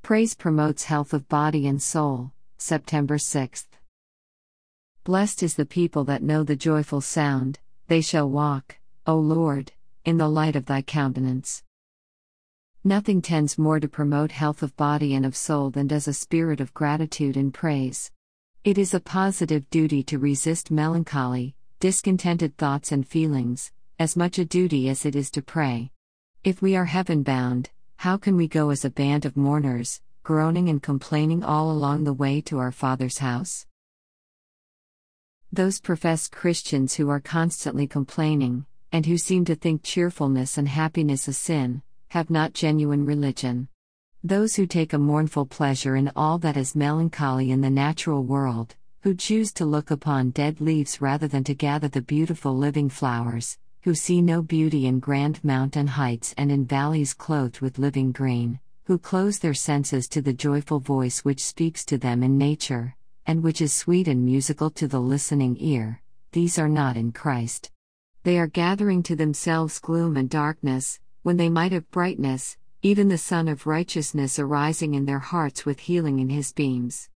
Praise promotes health of body and soul. September 6th. Blessed is the people that know the joyful sound, they shall walk, O Lord, in the light of thy countenance. Nothing tends more to promote health of body and of soul than does a spirit of gratitude and praise. It is a positive duty to resist melancholy, discontented thoughts and feelings, as much a duty as it is to pray. If we are heaven-bound, how can we go as a band of mourners, groaning and complaining all along the way to our Father's house? Those professed Christians who are constantly complaining, and who seem to think cheerfulness and happiness a sin, have not genuine religion. Those who take a mournful pleasure in all that is melancholy in the natural world, who choose to look upon dead leaves rather than to gather the beautiful living flowers, who see no beauty in grand mountain heights and in valleys clothed with living green, who close their senses to the joyful voice which speaks to them in nature, and which is sweet and musical to the listening ear, these are not in Christ. They are gathering to themselves gloom and darkness, when they might have brightness, even the Sun of Righteousness arising in their hearts with healing in his beams.